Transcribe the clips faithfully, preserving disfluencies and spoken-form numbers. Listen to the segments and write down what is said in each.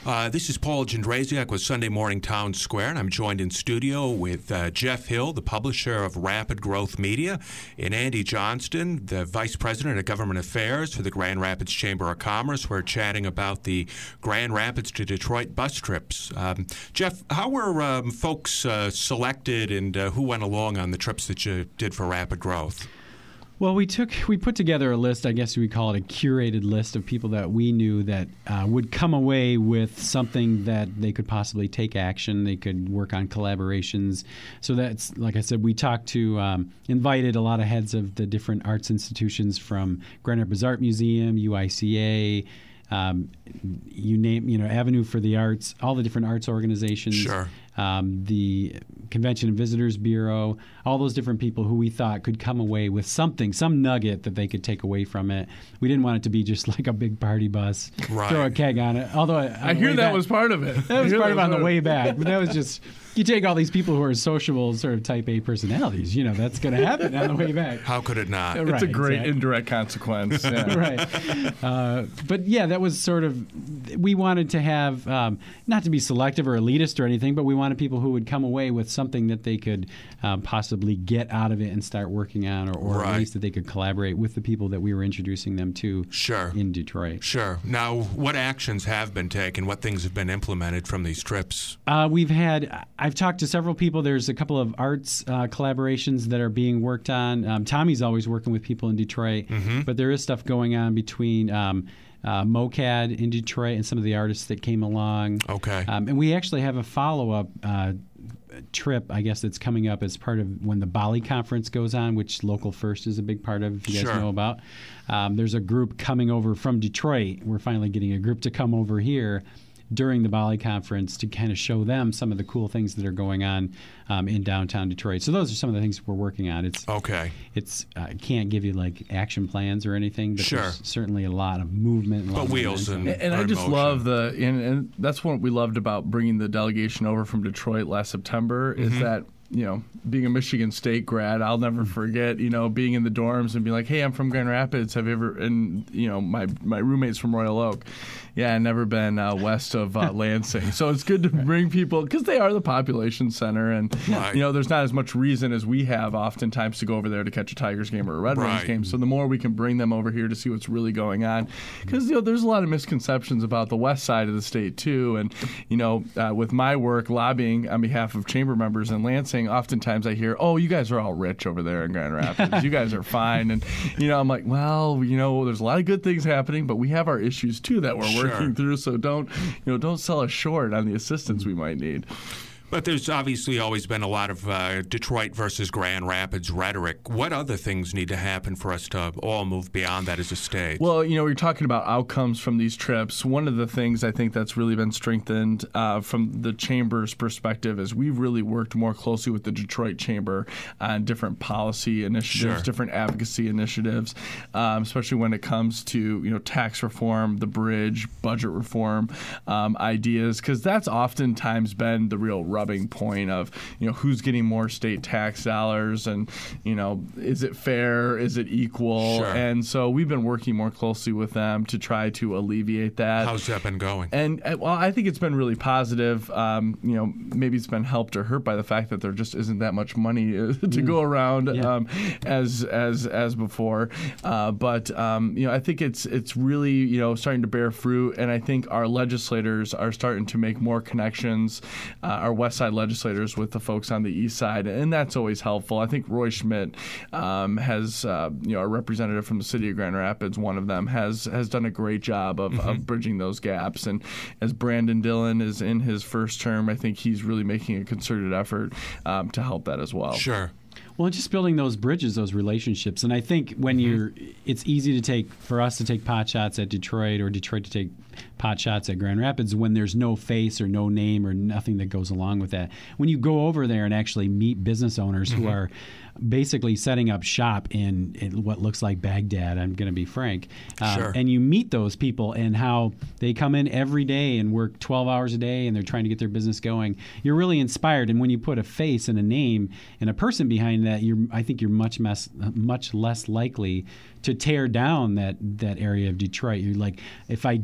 Uh, this is Paul Jędrzejczyk with Sunday Morning Town Square, and I'm joined in studio with uh, Jeff Hill, the publisher of Rapid Growth Media, and Andy Johnston, the Vice President of Government Affairs for the Grand Rapids Chamber of Commerce. We're chatting about the Grand Rapids to Detroit bus trips. Um, Jeff, how were um, folks uh, selected, and uh, who went along on the trips that you did for Rapid Growth? Well, we took we put together a list, I guess we call it a curated list of people that we knew that uh, would come away with something that they could possibly take action. They could work on collaborations. So that's, like I said, we talked to, um, invited a lot of heads of the different arts institutions from Grand Rapids Art Museum, U I C A, um, you name, you know, Avenue for the Arts, all the different arts organizations. Sure. Um, the Convention and Visitors Bureau, all those different people who we thought could come away with something, some nugget that they could take away from it. We didn't want it to be just like a big party bus, right. Throw a keg on it. Although I, I hear that back, was part of it. That was part of it on the part. way back. But that was just, you take all these people who are sociable, sort of type A personalities, you know, that's going to happen on the way back. How could it not? It's Right, a great exactly. indirect consequence. Yeah. Right. Uh, but yeah, that was sort of, we wanted to have, um, not to be selective or elitist or anything, but we wanted people who would come away with something that they could um, possibly get out of it and start working on, or, or Right. at least that they could collaborate with the people that we were introducing them to Sure. in Detroit. Sure. Now, what actions have been taken? What things have been implemented from these trips? Uh, we've had, I've talked to several people. There's a couple of arts uh, collaborations that are being worked on. Um, Tommy's always working with people in Detroit, Mm-hmm. but there is stuff going on between um, uh, MoCAD in Detroit and some of the artists that came along. Okay. Um, and we actually have a follow-up uh, trip, I guess, that's coming up as part of when the Bali Conference goes on, which Local First is a big part of, if you guys Sure. know about. Um, there's a group coming over from Detroit. We're finally getting a group to come over here during the Bali Conference to kind of show them some of the cool things that are going on um, in downtown Detroit. So those are some of the things we're working on. It's Okay. It's I can't give you like action plans or anything, but Sure. there's certainly a lot of movement. And a lot But of wheels momentum. and- And I Or just motion. love the, and, and that's what we loved about bringing the delegation over from Detroit last September, is Mm-hmm. that, you know, being a Michigan State grad, I'll never forget, you know, being in the dorms and being like, hey, I'm from Grand Rapids. Have you ever, and, you know, my, my roommate's from Royal Oak. Yeah, I've never been uh, west of uh, Lansing. So it's good to bring people, because they are the population center. And, Right. you know, there's not as much reason as we have oftentimes to go over there to catch a Tigers game or a Red Wings Right. game. So the more we can bring them over here to see what's really going on. Because, you know, there's a lot of misconceptions about the west side of the state, too. And, you know, uh, with my work lobbying on behalf of chamber members in Lansing, oftentimes I hear, oh, you guys are all rich over there in Grand Rapids. You guys are fine. And, you know, I'm like, well, you know, there's a lot of good things happening, but we have our issues, too, that we're Sure. working through. So don't, you know, don't sell us short on the assistance we might need. But there's obviously always been a lot of uh, Detroit versus Grand Rapids rhetoric. What other things need to happen for us to all move beyond that as a state? Well, you know, we're talking about outcomes from these trips. One of the things I think that's really been strengthened uh, from the Chamber's perspective is we've really worked more closely with the Detroit Chamber on different policy initiatives, Sure. different advocacy initiatives, um, especially when it comes to, you know, tax reform, the bridge, budget reform um, ideas, because that's oftentimes been the real rubbing point of, you know, who's getting more state tax dollars, and, you know, is it fair? Is it equal? Sure. And so we've been working more closely with them to try to alleviate that. How's that been going? And uh, well, I think it's been really positive. Um, you know, maybe it's been helped or hurt by the fact that there just isn't that much money uh, to go around Yeah. um, as as as before. Uh, but um, you know, I think it's it's really, you know, starting to bear fruit, and I think our legislators are starting to make more connections. Uh, our West Side legislators with the folks on the East Side, and that's always helpful. I think Roy Schmidt um, has, uh, you know, a representative from the city of Grand Rapids, one of them, has has done a great job of, Mm-hmm. of bridging those gaps. And as Brandon Dillon is in his first term, I think he's really making a concerted effort um, to help that as well. Sure. Well, just building those bridges, those relationships. And I think when Mm-hmm. you're, it's easy to take, for us to take pot shots at Detroit, or Detroit to take pot shots at Grand Rapids when there's no face or no name or nothing that goes along with that. When you go over there and actually meet business owners Mm-hmm. who are basically setting up shop in, in what looks like Baghdad, I'm going to be frank, um, Sure. and you meet those people and how they come in every day and work twelve hours a day and they're trying to get their business going, you're really inspired. And when you put a face and a name and a person behind that, you're, I think you're much mess, much less likely to tear down that, that area of Detroit. You're like, if I do that,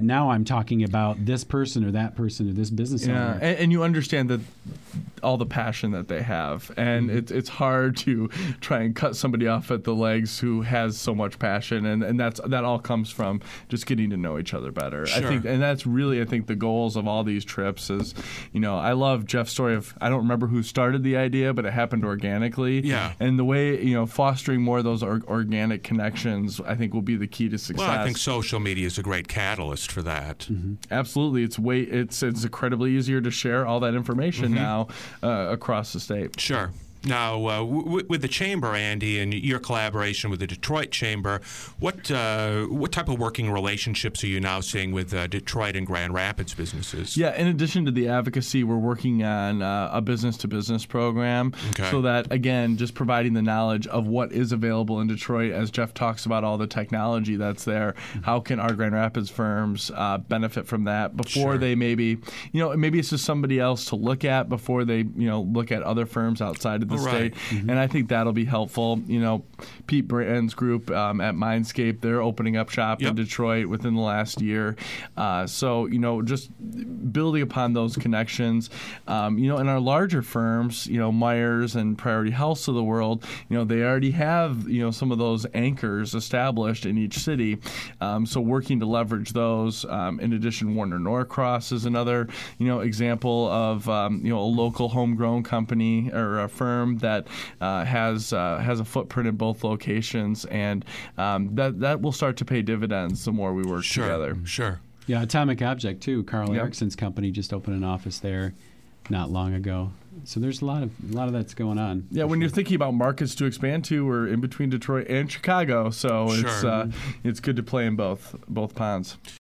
now I'm talking about this person or that person or this business Yeah, owner. and, and you understand that all the passion that they have, and Mm-hmm. it's it's hard to try and cut somebody off at the legs who has so much passion, and, and that's that all comes from just getting to know each other better. Sure. I think, and that's really I think the goals of all these trips is, you know, I love Jeff's story of I don't remember who started the idea, but it happened organically. Yeah. And the way, you know, fostering more of those or, organic connections, I think will be the key to success. Well, I think social media is a great catalyst for that. Mm-hmm. Absolutely, it's way it's it's incredibly easier to share all that information Mm-hmm. now uh, across the state. Sure. Now, uh, w- with the chamber, Andy, and your collaboration with the Detroit Chamber, what uh, what type of working relationships are you now seeing with uh, Detroit and Grand Rapids businesses? Yeah, in addition to the advocacy, we're working on uh, a business-to-business program, Okay. so that again, just providing the knowledge of what is available in Detroit. As Jeff talks about all the technology that's there, how can our Grand Rapids firms uh, benefit from that before Sure. they maybe, you know, maybe it's just somebody else to look at before they, you know, look at other firms outside of the Oh, right. state. And I think that'll be helpful. You know, Pete Brand's group um, at Mindscape, they're opening up shop Yep. in Detroit within the last year. Uh, so, you know, just building upon those connections. Um, you know, in our larger firms, you know, Myers and Priority Health of the world, you know, they already have, you know, some of those anchors established in each city. Um, so working to leverage those. Um, in addition, Warner Norcross is another, you know, example of, um, you know, a local homegrown company or a firm that uh, has uh, has a footprint in both locations, and um, that that will start to pay dividends the more we work Sure. together. Sure. Yeah, Atomic Object too. Carl Yep. Erickson's company just opened an office there not long ago. So there's a lot of a lot of that's going on. Yeah, when you're thinking about markets to expand to, we're in between Detroit and Chicago, so it's Sure. uh, it's good to play in both both ponds.